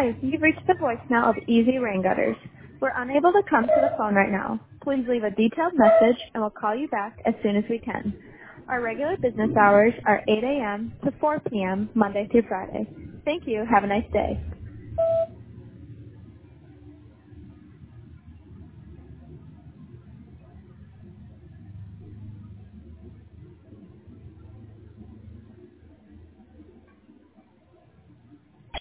Hi, you've reached the voicemail of Easy Rain Gutters. We're unable to come to the phone right now. Please leave a detailed message and we'll call you back as soon as we can. Our regular business hours are 8 a.m. to 4 p.m. Monday through Friday. Thank you. Have a nice day.